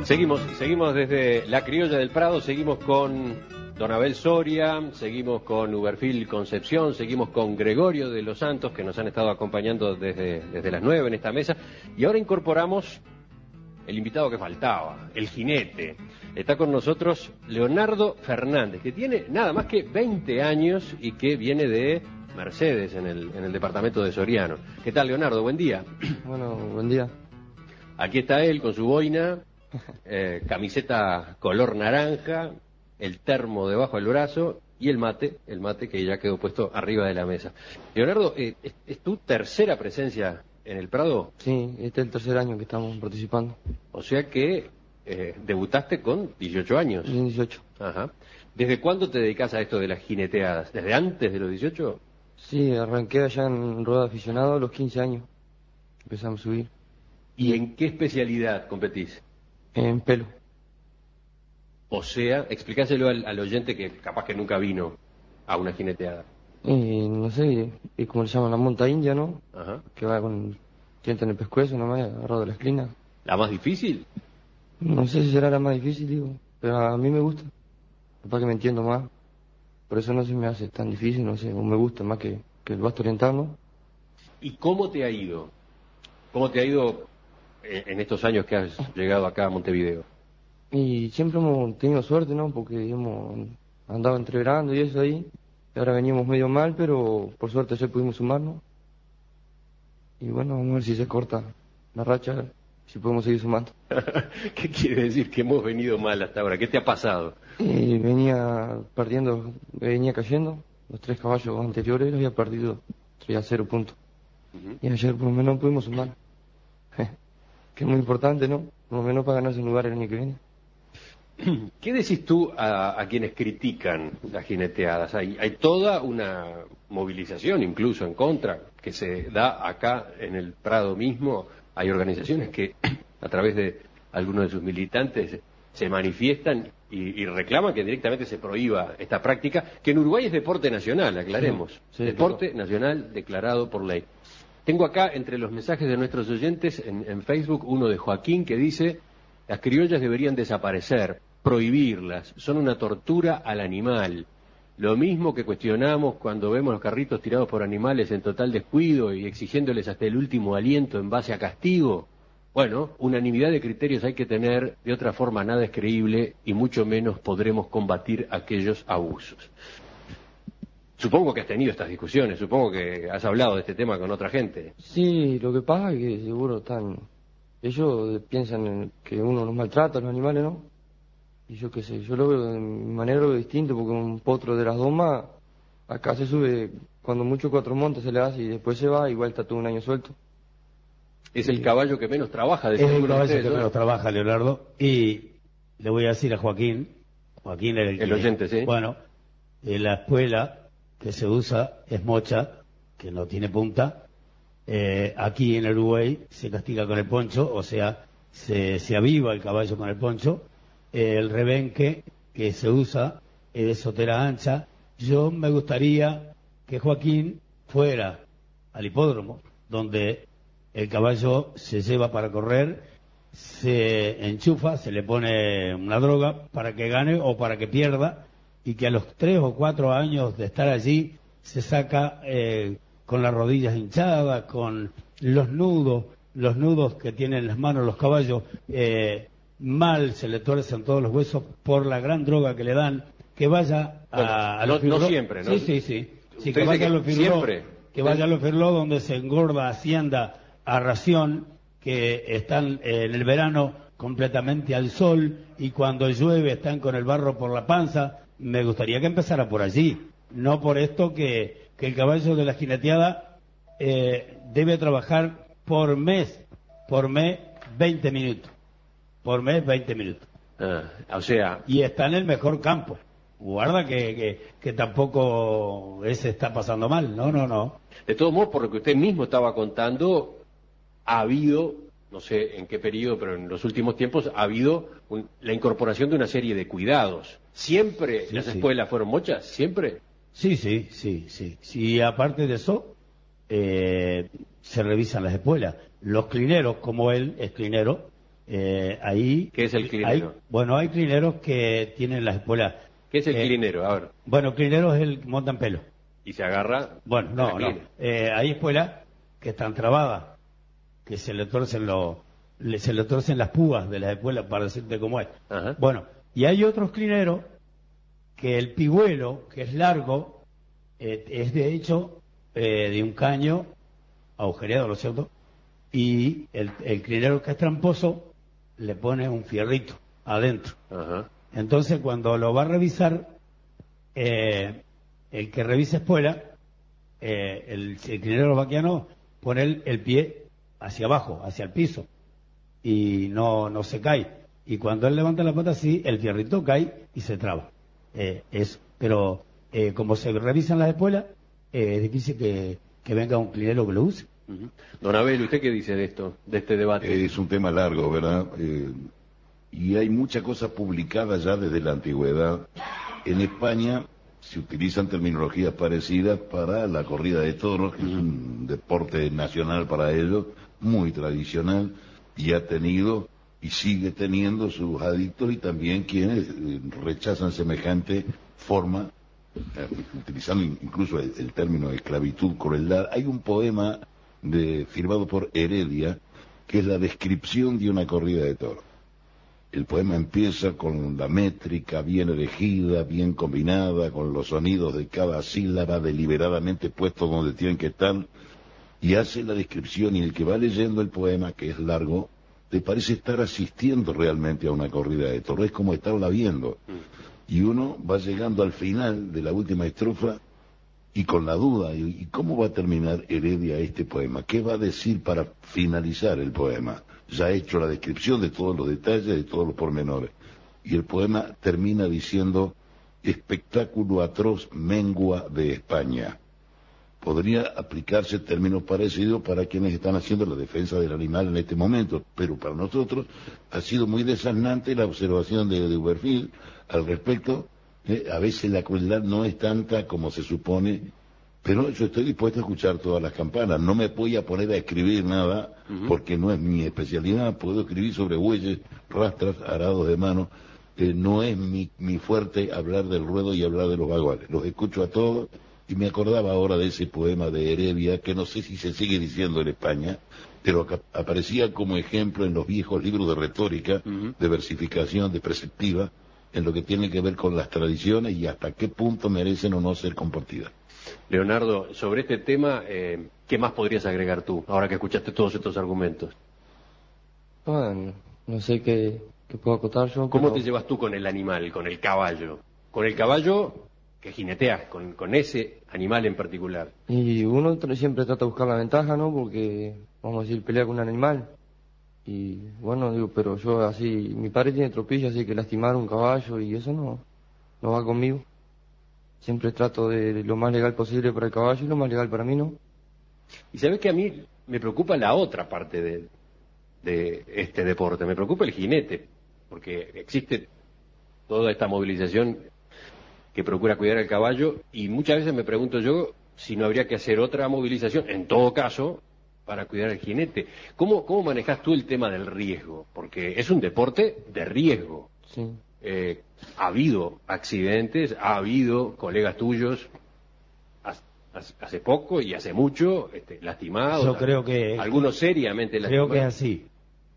Seguimos desde La Criolla del Prado, seguimos con Don Abel Soria, seguimos con Uberfil Concepción, seguimos con Gregorio de los Santos, que nos han estado acompañando desde las 9 en esta mesa, y ahora incorporamos el invitado que faltaba, el jinete. Está con nosotros Leonardo Fernández, que tiene nada más que 20 años y que viene de Mercedes, en el departamento de Soriano. ¿Qué tal, Leonardo? Buen día. Bueno, buen día. Aquí está él con su boina, camiseta color naranja, el termo debajo del brazo y el mate que ya quedó puesto arriba de la mesa. Leonardo, ¿es tu tercera presencia en el Prado? Sí, este es el tercer año que estamos participando. O sea que debutaste con 18 años. 18. Ajá. ¿Desde cuándo te dedicas a esto de las jineteadas? ¿Desde antes de los 18? Sí, arranqué allá en rueda de aficionado a los 15 años. Empezamos a subir. ¿Y en qué especialidad competís? En pelo. O sea, explícaselo al oyente que capaz que nunca vino a una jineteada. No sé, es como le llaman la monta india, ¿no? Ajá. Que va con diente en el pescuezo, nomás agarrado de la esquina. ¿La más difícil? No sé si será la más difícil, digo, pero a mí me gusta. Capaz que me entiendo más. Por eso no se me hace tan difícil, no sé, o me gusta más que el basto oriental, ¿no? ¿Y cómo te ha ido? ¿Cómo te ha ido en estos años que has llegado acá a Montevideo? Y siempre hemos tenido suerte, ¿no? Porque hemos andado entreverando y eso ahí. Y ahora veníamos medio mal, pero por suerte ayer pudimos sumarnos. Y bueno, vamos a ver si se corta la racha, si podemos seguir sumando. ¿Qué quiere decir que hemos venido mal hasta ahora? ¿Qué te ha pasado? Venía perdiendo, venía cayendo. Los 3 caballos anteriores los había perdido 3-0 puntos. Y ayer por lo menos pudimos sumar. Que es muy importante, ¿no? Por lo menos para ganarse un lugar el año que viene. ¿Qué decís tú a quienes critican las jineteadas? Hay toda una movilización, incluso en contra, que se da acá en el Prado mismo. Hay organizaciones que, a través de algunos de sus militantes, se manifiestan y reclaman que directamente se prohíba esta práctica, que en Uruguay es deporte nacional, aclaremos. Sí, deporte nacional declarado por ley. Tengo acá, entre los mensajes de nuestros oyentes en Facebook, uno de Joaquín que dice: las criollas deberían desaparecer, prohibirlas, son una tortura al animal. Lo mismo que cuestionamos cuando vemos los carritos tirados por animales en total descuido y exigiéndoles hasta el último aliento en base a castigo. Bueno, unanimidad de criterios hay que tener, de otra forma nada es creíble y mucho menos podremos combatir aquellos abusos. Supongo que has tenido estas discusiones, supongo que has hablado de este tema con otra gente. Sí, lo que pasa es que seguro están... Ellos piensan en que uno los maltrata a los animales, ¿no? Y yo qué sé, yo lo veo de mi manera lo veo distinto, porque un potro de las domas, acá se sube, cuando mucho 4 montes se le hace y después se va, igual está todo un año suelto. Es el caballo que menos trabaja de Es el seguro caballo ustedes, que ¿no? menos trabaja, Leonardo. Y le voy a decir a Joaquín era El oyente, sí. Bueno, en la espuela que se usa es mocha, que no tiene punta. Aquí en Uruguay se castiga con el poncho, o sea, se aviva el caballo con el poncho. El rebenque que se usa es de sotera ancha. Yo me gustaría que Joaquín fuera al hipódromo, donde el caballo se lleva para correr, se enchufa, se le pone una droga para que gane o para que pierda, y que a los 3 o 4 años de estar allí se saca con las rodillas hinchadas, con los nudos que tienen en las manos los caballos, mal se le tuercen todos los huesos por la gran droga que le dan, que vaya a los no siempre, ¿no? Sí, que vaya a los Firló, siempre. Que vaya a los Firló, donde se engorda hacienda a ración, que están en el verano completamente al sol y cuando llueve están con el barro por la panza. Me gustaría que empezara por allí, no por esto que el caballo de la jineteada debe trabajar por mes 20 minutos. Por mes 20 minutos. O sea... Y está en el mejor campo. Guarda que tampoco ese está pasando mal. No. De todos modos, por lo que usted mismo estaba contando, ha habido, no sé en qué periodo, pero en los últimos tiempos ha habido la incorporación de una serie de cuidados. ¿Siempre las espuelas fueron mochas? ¿Siempre? Sí. Sí, aparte de eso, se revisan las espuelas. Los clineros, como él es clinero, Ahí... ¿Qué es el clinero? Bueno, hay clineros que tienen las espuelas... ¿Qué es el clinero? A ver. Bueno, clinero es el que montan pelo. ¿Y se agarra? Bueno, no. Hay espuelas que están trabadas, que se le torcen las púas de las espuelas, para decirte cómo es. Ajá. Bueno, y hay otros clineros que el pigüelo, que es largo, es de hecho de un caño agujereado, ¿no es cierto? Y el clinero que es tramposo le pone un fierrito adentro. Ajá. Entonces, cuando lo va a revisar, el que revisa espuela, el clinero vaquiano pone el pie hacia abajo, hacia el piso, y no se cae. Y cuando él levanta la pata así, el fierrito cae y se traba. Pero como se revisan las espuelas, es difícil que venga un clinero que lo use. Uh-huh. Don Abel, ¿usted qué dice de esto, de este debate? Es un tema largo, ¿verdad? Y hay mucha cosa publicada ya desde la antigüedad. En España se utilizan terminologías parecidas para la corrida de toros, que es un deporte nacional para ellos, muy tradicional, y ha tenido y sigue teniendo sus adictos y también quienes rechazan semejante forma, utilizando incluso el término esclavitud, crueldad. Hay un poema firmado por Heredia, que es la descripción de una corrida de toros. El poema empieza con la métrica bien elegida, bien combinada, con los sonidos de cada sílaba deliberadamente puestos donde tienen que estar, y hace la descripción, y el que va leyendo el poema, que es largo, te parece estar asistiendo realmente a una corrida de toros, es como estarla viendo. Y uno va llegando al final de la última estrofa y con la duda, ¿y cómo va a terminar Heredia este poema? ¿Qué va a decir para finalizar el poema? Ya ha hecho la descripción de todos los detalles, de todos los pormenores. Y el poema termina diciendo: espectáculo atroz mengua de España. Podría aplicarse términos parecidos para quienes están haciendo la defensa del animal en este momento, pero para nosotros ha sido muy desaznante la observación de Uberfield al respecto. A veces la crueldad no es tanta como se supone, pero yo estoy dispuesto a escuchar todas las campanas. No me voy a poner a escribir nada, porque no es mi especialidad. Puedo escribir sobre bueyes, rastras, arados de mano. No es mi fuerte hablar del ruedo y hablar de los baguales. Los escucho a todos, y me acordaba ahora de ese poema de Heredia, que no sé si se sigue diciendo en España, pero que aparecía como ejemplo en los viejos libros de retórica, de versificación, de perspectiva, en lo que tiene que ver con las tradiciones y hasta qué punto merecen o no ser compartidas. Leonardo, sobre este tema, ¿qué más podrías agregar tú, ahora que escuchaste todos estos argumentos? Bueno, no sé qué puedo acotar yo. ¿Cómo te llevas tú con el animal, con el caballo? Con el caballo que jineteas, con ese animal en particular. Y uno siempre trata de buscar la ventaja, ¿no? Porque, vamos a decir, pelea con un animal. Y bueno, digo, pero yo así, mi padre tiene tropilla, así que lastimar un caballo y eso no va conmigo. Siempre trato de lo más legal posible para el caballo y lo más legal para mí, ¿no? Y sabes que a mí me preocupa la otra parte de este deporte, me preocupa el jinete, porque existe toda esta movilización que procura cuidar al caballo, y muchas veces me pregunto yo si no habría que hacer otra movilización, en todo caso, para cuidar al jinete. ¿Cómo manejas tú el tema del riesgo? Porque es un deporte de riesgo. Sí. Ha habido accidentes, ha habido colegas tuyos hace poco y hace mucho lastimados. Yo creo que... Algunos seriamente lastimados. Creo que es así.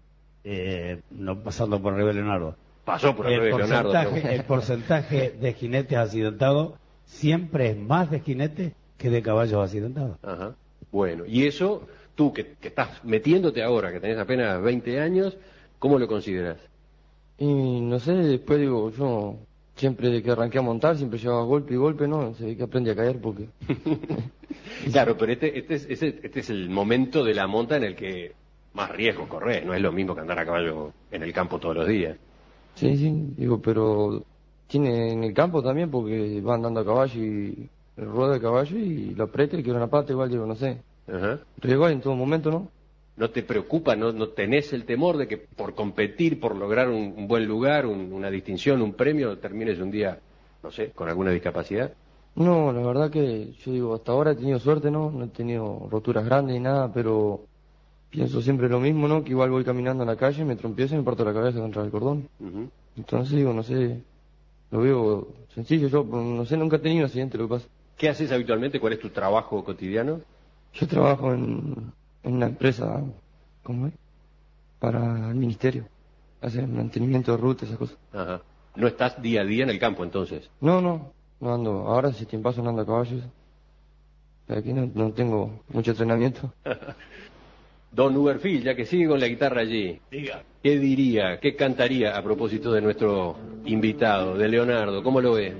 No pasando por Rebe Leonardo. Pasó por Rebe Leonardo. El porcentaje de jinetes accidentados siempre es más de jinetes que de caballos accidentados. Ajá. Bueno, y eso, tú que estás metiéndote ahora, que tenés apenas 20 años, ¿cómo lo consideras? Y no sé, después digo, yo siempre de que arranqué a montar, siempre llevaba golpe y golpe, ¿no? Se ve que aprendí a caer porque... Claro, pero este es el momento de la monta en el que más riesgo corres, no es lo mismo que andar a caballo en el campo todos los días. Sí, digo, pero tiene en el campo también porque va andando a caballo y rueda el caballo y lo aprieta y quiere una pata, igual digo, no sé. Ajá. Riesgo hay en todo momento, ¿no? ¿No te preocupa, no tenés el temor de que por competir, por lograr un buen lugar, una distinción, un premio, termines un día, no sé, con alguna discapacidad? No, la verdad que yo digo, hasta ahora he tenido suerte, ¿no? No he tenido roturas grandes ni nada, pero pienso siempre lo mismo, ¿no? Que igual voy caminando en la calle, me trompiezo y me parto la cabeza contra el cordón. Entonces digo, no sé, lo veo sencillo. Yo, no sé, nunca he tenido un accidente, lo que pasa. ¿Qué haces habitualmente? ¿Cuál es tu trabajo cotidiano? Yo trabajo en una empresa, ¿cómo es? Para el ministerio. Hacer mantenimiento de rutas, esas cosas. Ajá. ¿No estás día a día en el campo entonces? No ando. Ahora si te paso no ando a caballo. Aquí no tengo mucho entrenamiento. Don Uberfield, ya que sigue con la guitarra allí, Diga. ¿qué diría, qué cantaría a propósito de nuestro invitado, de Leonardo? ¿Cómo lo ve?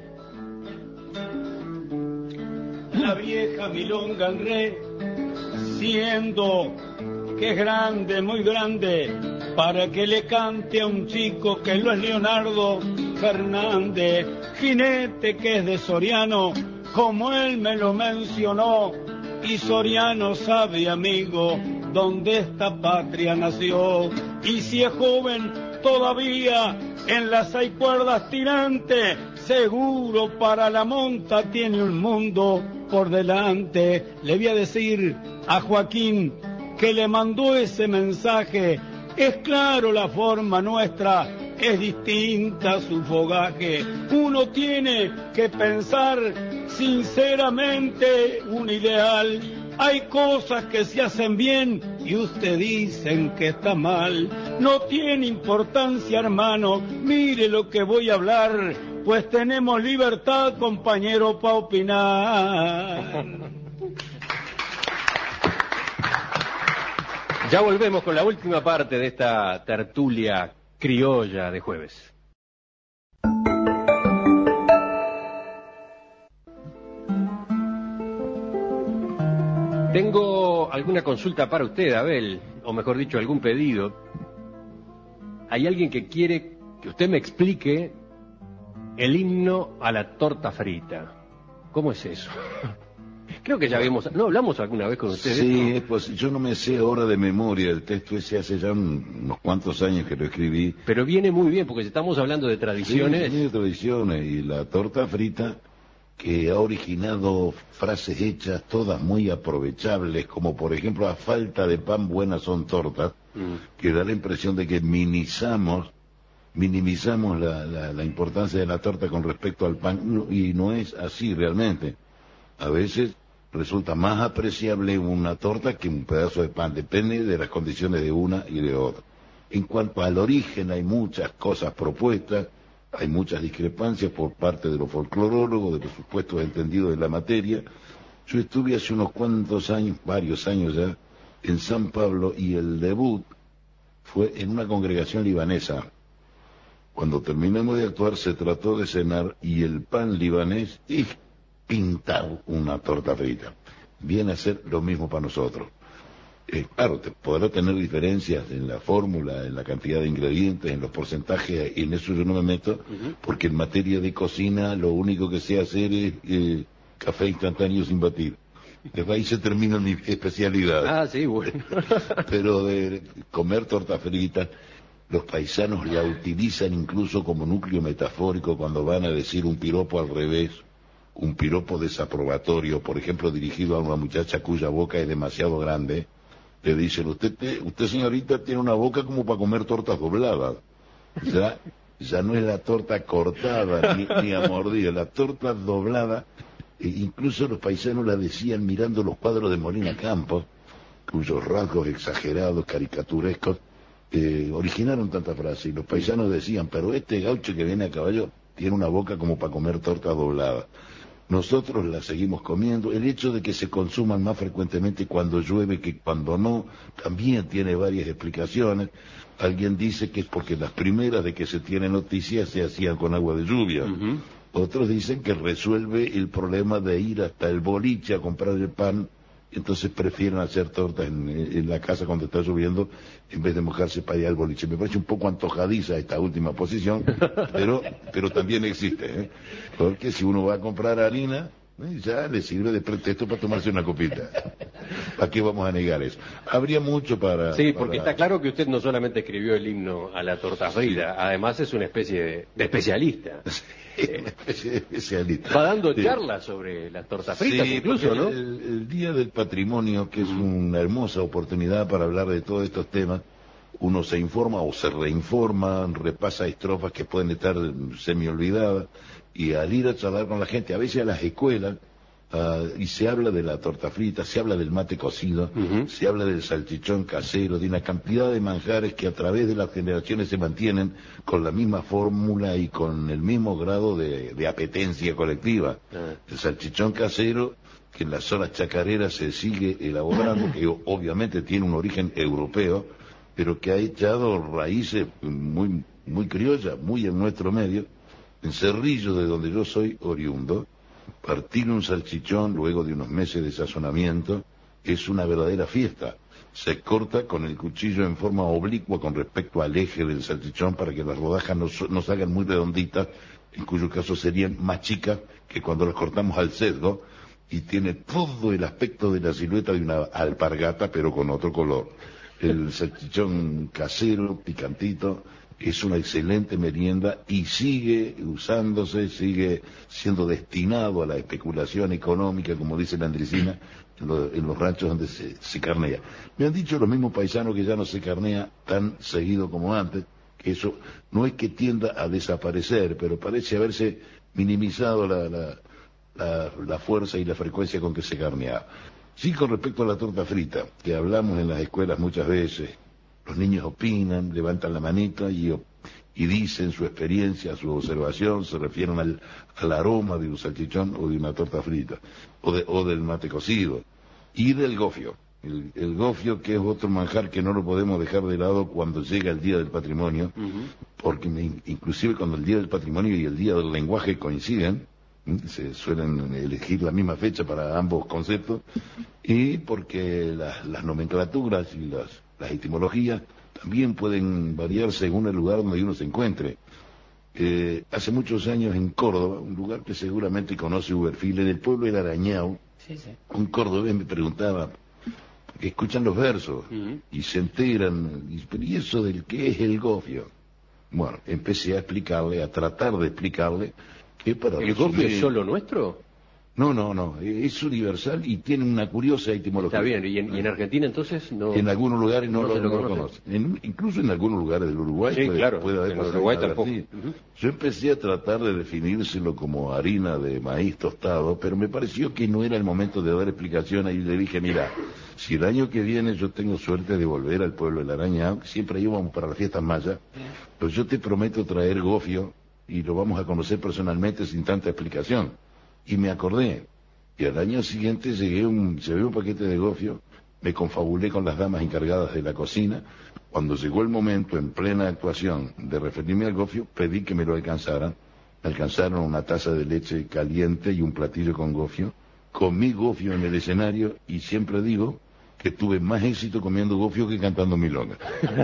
La vieja milonga al rey, siendo que es grande, muy grande, para que le cante a un chico que lo es Leonardo Fernández, jinete que es de Soriano, como él me lo mencionó, y Soriano sabe, amigo, dónde esta patria nació, y si es joven todavía en las 6 cuerdas tirantes, seguro para la monta tiene un mundo por delante. Le voy a decir a Joaquín que le mandó ese mensaje, es claro la forma nuestra, es distinta su fogaje, uno tiene que pensar sinceramente un ideal, hay cosas que se hacen bien y ustedes dicen que está mal, no tiene importancia hermano, mire lo que voy a hablar, pues tenemos libertad compañero para opinar. Ya volvemos con la última parte de esta tertulia criolla de jueves. Tengo alguna consulta para usted, Abel, o mejor dicho, algún pedido. Hay alguien que quiere que usted me explique el himno a la torta frita. ¿Cómo es eso? Creo que ya habíamos... ¿No hablamos alguna vez con ustedes? Sí, pues yo no me sé ahora de memoria el texto ese, hace ya unos cuantos años que lo escribí. Pero viene muy bien, porque si estamos hablando de tradiciones... Sí, de tradiciones, y la torta frita, que ha originado frases hechas todas muy aprovechables, como por ejemplo, a falta de pan buenas son tortas, que da la impresión de que minimizamos la importancia de la torta con respecto al pan, y no es así realmente. A veces resulta más apreciable una torta que un pedazo de pan, depende de las condiciones de una y de otra. En cuanto al origen, hay muchas cosas propuestas, hay muchas discrepancias por parte de los folclorólogos, de los supuestos entendidos de la materia. Yo estuve hace unos cuantos años, varios años ya, en San Pablo, y el debut fue en una congregación libanesa. Cuando terminamos de actuar se trató de cenar, y el pan libanés es pintar una torta frita. Viene a ser lo mismo para nosotros. Claro, podrá tener diferencias en la fórmula, en la cantidad de ingredientes, en los porcentajes, y en eso yo no me meto, porque en materia de cocina lo único que sé hacer es café instantáneo sin batir. Desde ahí se termina mi especialidad. Ah, sí, bueno. Pero de comer torta frita, los paisanos la utilizan incluso como núcleo metafórico cuando van a decir un piropo al revés, un piropo desaprobatorio, por ejemplo, dirigido a una muchacha cuya boca es demasiado grande. Le dicen, usted señorita tiene una boca como para comer tortas dobladas. Ya no es la torta cortada ni a mordida, la torta doblada. Incluso los paisanos la decían mirando los cuadros de Molina Campos, cuyos rasgos exagerados, caricaturescos, originaron tanta frase. Y los paisanos decían, pero este gaucho que viene a caballo tiene una boca como para comer torta doblada. Nosotros la seguimos comiendo. El hecho de que se consuman más frecuentemente cuando llueve que cuando no, también tiene varias explicaciones. Alguien dice que es porque las primeras de que se tiene noticias se hacían con agua de lluvia. Otros dicen que resuelve el problema de ir hasta el boliche a comprar el pan, entonces prefieren hacer tortas en la casa cuando está lloviendo en vez de mojarse para ir al boliche. Me parece un poco antojadiza esta última posición, pero también existe, porque si uno va a comprar harina, ya le sirve de pretexto para tomarse una copita. ¿Para qué vamos a negar eso? Habría mucho para... Sí, porque está claro que usted no solamente escribió el himno a la torta frita, además es una especie de especialista. Especialista. Va dando charlas sobre las tortas fritas, Sí, incluso, ¿no? El Día del Patrimonio, que es una hermosa oportunidad para hablar de todos estos temas, uno se informa o se reinforma, repasa estrofas que pueden estar semi-olvidadas, y al ir a charlar con la gente, a veces a las escuelas, y se habla de la torta frita, se habla del mate cocido, se habla del salchichón casero, de una cantidad de manjares que a través de las generaciones se mantienen con la misma fórmula y con el mismo grado de apetencia colectiva. El salchichón casero, que en las zonas chacareras se sigue elaborando, que obviamente tiene un origen europeo, pero que ha echado raíces muy, muy criollas, muy en nuestro medio. En Cerrillo, de donde yo soy oriundo, partir un salchichón luego de unos meses de sazonamiento es una verdadera fiesta. Se corta con el cuchillo en forma oblicua con respecto al eje del salchichón para que las rodajas no salgan muy redonditas, en cuyo caso serían más chicas que cuando las cortamos al sesgo, y tiene todo el aspecto de la silueta de una alpargata pero con otro color. El salchichón casero, picantito, es una excelente merienda y sigue usándose, sigue siendo destinado a la especulación económica, como dice la Andresina, en los ranchos donde se carnea. Me han dicho los mismos paisanos que ya no se carnea tan seguido como antes, que eso no es que tienda a desaparecer, pero parece haberse minimizado la fuerza y la frecuencia con que se carneaba. Sí, con respecto a la torta frita, que hablamos en las escuelas muchas veces, los niños opinan, levantan la manita y dicen su experiencia, su observación, se refieren al aroma de un salchichón o de una torta frita, o del mate cocido, y del gofio. El gofio, que es otro manjar que no lo podemos dejar de lado cuando llega el Día del Patrimonio, porque inclusive cuando el Día del Patrimonio y el Día del Lenguaje coinciden, se suelen elegir la misma fecha para ambos conceptos, y porque las nomenclaturas y las etimologías también pueden variar según el lugar donde uno se encuentre. Hace muchos años en Córdoba, un lugar que seguramente conoce Uberfil, en el pueblo del Arañao, un cordobés me preguntaba, que escuchan los versos y se enteran, ¿y eso del qué es el gofio? Bueno, empecé a explicarle, a tratar de explicarle que para... ¿El gofio es solo nuestro? No, es universal y tiene una curiosa etimología. Está bien, ¿y en Argentina entonces no? En algunos lugares no lo conocen. Incluso en algunos lugares del Uruguay puede haber en Uruguay tampoco. Yo empecé a tratar de definírselo como harina de maíz tostado, pero me pareció que no era el momento de dar explicaciones y le dije, mira, si el año que viene yo tengo suerte de volver al pueblo del Arañao, siempre íbamos para las fiestas mayas, pues yo te prometo traer gofio y lo vamos a conocer personalmente sin tanta explicación. Y me acordé, y al año siguiente llevé un paquete de gofio, me confabulé con las damas encargadas de la cocina. Cuando llegó el momento, en plena actuación, de referirme al gofio, pedí que me lo alcanzaran. Me alcanzaron una taza de leche caliente y un platillo con gofio. Comí gofio en el escenario y siempre digo que tuve más éxito comiendo gofio que cantando milonga.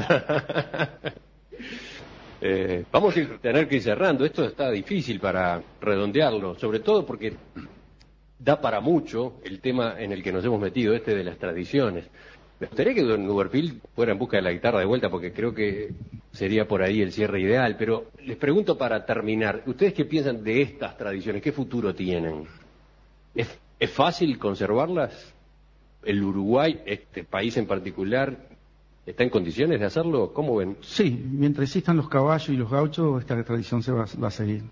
Vamos a tener que ir cerrando. Esto está difícil para redondearlo, sobre todo porque da para mucho el tema en el que nos hemos metido, de las tradiciones. Me gustaría que don Uberfil fuera en busca de la guitarra de vuelta, porque creo que sería por ahí el cierre ideal. Pero les pregunto para terminar, ¿ustedes qué piensan de estas tradiciones? ¿Qué futuro tienen? ¿Es fácil conservarlas? ¿El Uruguay, este país en particular, está en condiciones de hacerlo? ¿Cómo ven? Sí, mientras existan los caballos y los gauchos, esta tradición se va a seguir.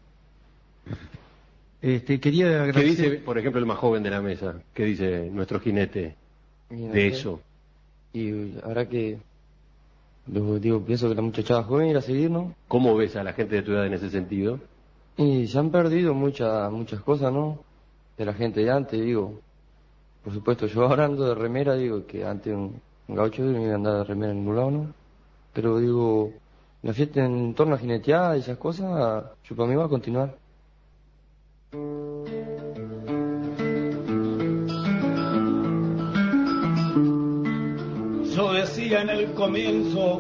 Quería agradecer... ¿Qué dice, por ejemplo, el más joven de la mesa? ¿Qué dice nuestro jinete de eso? Y ahora que... pienso que la muchachada joven irá a seguir, ¿no? ¿Cómo ves a la gente de tu edad en ese sentido? Y se han perdido muchas cosas, ¿no? De la gente de antes, Por supuesto, yo ahora ando de remera, que antes un gaucho no iba a andar de remera en ningún lado, ¿no? Pero la fiesta en torno a jineteada y esas cosas, yo para mí va a continuar. Yo decía en el comienzo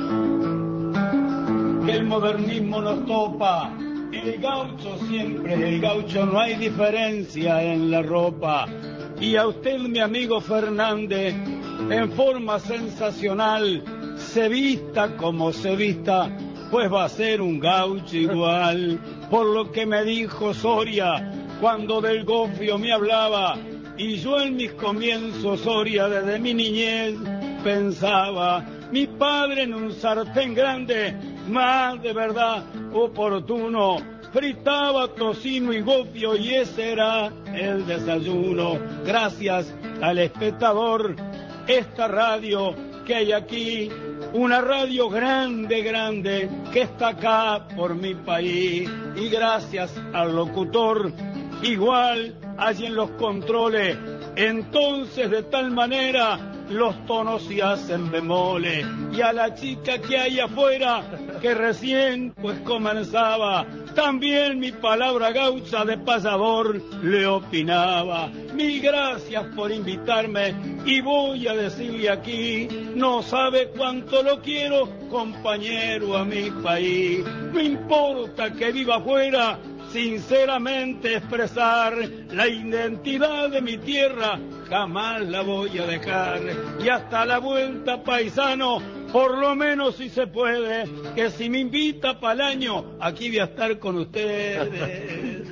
que el modernismo nos topa. El gaucho siempre es el gaucho, no hay diferencia en la ropa. Y a usted, mi amigo Fernández, en forma sensacional, se vista como se vista, pues va a ser un gaucho igual. Por lo que me dijo Soria cuando del gofio me hablaba, y yo en mis comienzos, Soria, desde mi niñez pensaba, mi padre en un sartén grande, más de verdad oportuno, fritaba tocino y gofio y ese era el desayuno. Gracias al espectador, esta radio que hay aquí, una radio grande, grande, que está acá por mi país. Y gracias al locutor, igual allí en los controles, entonces de tal manera los tonos se hacen bemoles. Y a la chica que hay afuera, que recién pues comenzaba, también mi palabra gaucha de pasador le opinaba. Mil gracias por invitarme y voy a decirle aquí, no sabe cuánto lo quiero, compañero, a mi país. No importa que viva afuera, sinceramente expresar la identidad de mi tierra, jamás la voy a dejar. Y hasta la vuelta, paisano, por lo menos si se puede, que si me invita para el año, aquí voy a estar con ustedes.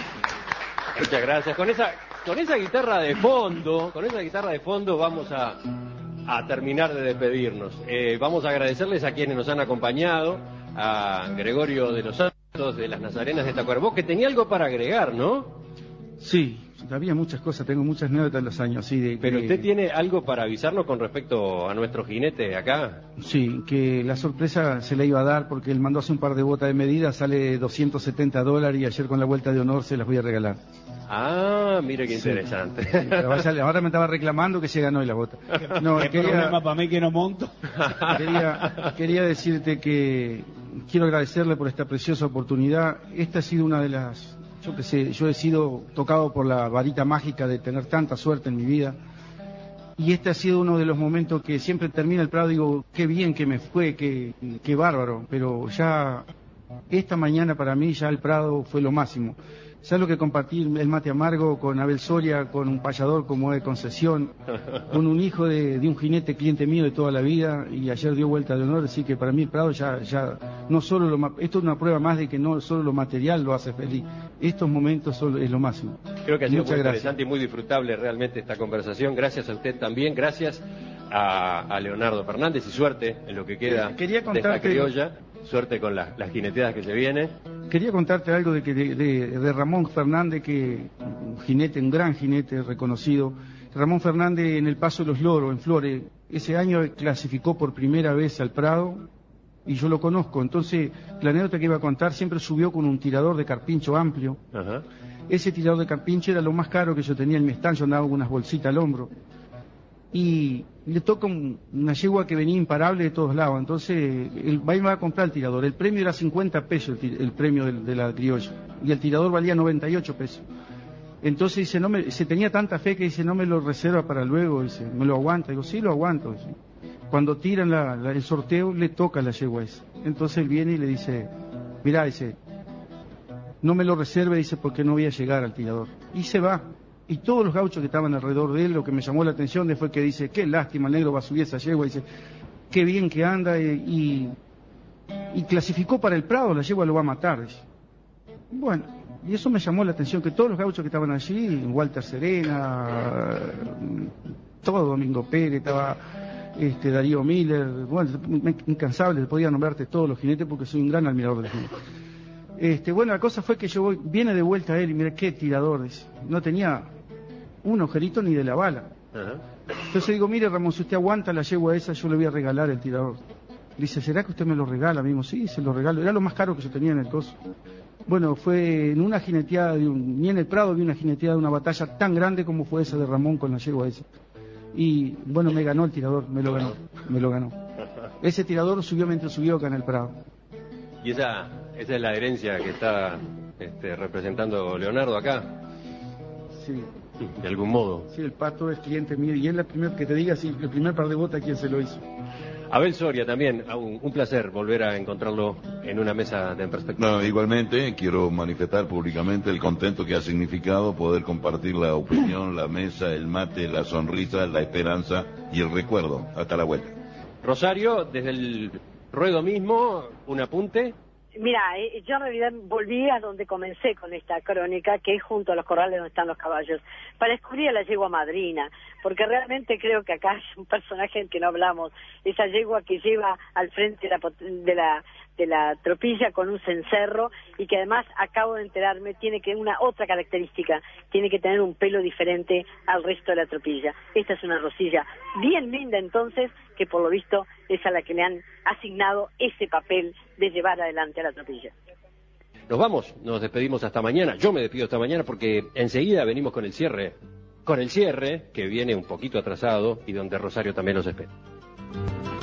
Muchas gracias. Con esa guitarra de fondo, vamos a terminar de despedirnos. Vamos a agradecerles a quienes nos han acompañado, a Gregorio de los Santos de las Nazarenas de Tacuarembó, que tenía algo para agregar, ¿no? Sí, había muchas cosas, tengo muchas anécdotas en los años. Sí, Pero usted tiene algo para avisarnos con respecto a nuestro jinete acá. Sí, que la sorpresa se le iba a dar porque él mandó hace un par de botas de medida, sale $270 y ayer con la vuelta de honor se las voy a regalar. Ah, mire qué interesante. Sí, pero ahora me estaba reclamando que se ganó y la bota. No, ¿Qué problema para mí que no monto? Quería decirte que quiero agradecerle por esta preciosa oportunidad. Esta ha sido una de las... Yo qué sé, yo he sido tocado por la varita mágica de tener tanta suerte en mi vida. Y este ha sido uno de los momentos que siempre termina el Prado y digo, qué bien que me fue, qué bárbaro. Pero ya esta mañana para mí ya el Prado fue lo máximo. ¿Sabes lo que compartí el mate amargo con Abel Soria, con un payador como de Concesión, con un hijo de un jinete cliente mío de toda la vida, y ayer dio vuelta de honor? Así que para mí el Prado ya no solo esto es una prueba más de que no solo lo material lo hace feliz, estos momentos es lo máximo. Creo que ha sido Muchas muy gracias. interesante y muy disfrutable realmente esta conversación. Gracias a usted también, gracias a Leonardo Fernández y suerte en lo que queda Quería de esta contarte- criolla. Suerte con las jineteadas que se vienen. Quería contarte algo de Ramón Fernández, que un jinete, un gran jinete reconocido. Ramón Fernández en el Paso de los Loros, en Flores, ese año clasificó por primera vez al Prado y yo lo conozco. Entonces, la anécdota que iba a contar, siempre subió con un tirador de carpincho amplio. Ajá. Ese tirador de carpincho era lo más caro que yo tenía en mi stand, yo andaba con unas bolsitas al hombro. Y le toca una yegua que venía imparable de todos lados. Entonces, él va a comprar el tirador. El premio era 50 pesos, el premio de la criolla. Y el tirador valía 98 pesos. Entonces dice, se tenía tanta fe que dice, no me lo reserva para luego, dice, me lo aguanta. Digo, sí, lo aguanto. Dice. Cuando tiran el sorteo, le toca la yegua esa. Entonces él viene y le dice, mirá, dice, no me lo reserve, dice, porque no voy a llegar al tirador. Y se va. Y todos los gauchos que estaban alrededor de él, lo que me llamó la atención fue que dice, qué lástima, el negro va a subir esa yegua, dice, qué bien que anda, y clasificó para el Prado, la yegua lo va a matar, dice. Bueno, y eso me llamó la atención, que todos los gauchos que estaban allí, Walter Serena, todo, Domingo Pérez, estaba Darío Miller, bueno, incansable, podía nombrarte todos los jinetes porque soy un gran admirador de los jinetes. Bueno, la cosa fue que viene de vuelta él y mira qué tirador, dice. No tenía un agujerito ni de la bala. Ajá. Entonces digo, mire Ramón, si usted aguanta la yegua esa, yo le voy a regalar el tirador. Dice, ¿será que usted me lo regala, amigo? Sí, se lo regalo. Era lo más caro que yo tenía en el coso. Bueno, fue en una jineteada, ni en el Prado vi una jineteada de una batalla tan grande como fue esa de Ramón con la yegua esa. Y bueno, me ganó el tirador, me lo ganó. Ese tirador subió mientras subió acá en el Prado. Y esa es la herencia que está representando Leonardo acá, Sí, de algún modo. sí, el Pato es cliente mío y es la primera que te diga, sí, el primer par de botas, ¿quién se lo hizo? Abel Soria también, un placer volver a encontrarlo en una mesa de En Perspectiva. No, igualmente quiero manifestar públicamente el contento que ha significado poder compartir la opinión, la mesa, el mate, la sonrisa, la esperanza y el recuerdo. Hasta la vuelta. Rosario, desde el ruedo mismo, un apunte. Mira, yo en realidad volví a donde comencé con esta crónica, que es junto a los corrales donde están los caballos, para descubrir a la yegua madrina, porque realmente creo que acá hay un personaje del que no hablamos, esa yegua que lleva al frente de la tropilla con un cencerro y que además, acabo de enterarme, tiene que una otra característica, tiene que tener un pelo diferente al resto de la tropilla. Esta es una rosilla bien linda entonces, que por lo visto es a la que le han asignado ese papel de llevar adelante a la tropilla. Nos vamos, nos despedimos hasta mañana. Yo me despido hasta mañana porque enseguida venimos con el cierre. Con el cierre, que viene un poquito atrasado y donde Rosario también nos espera.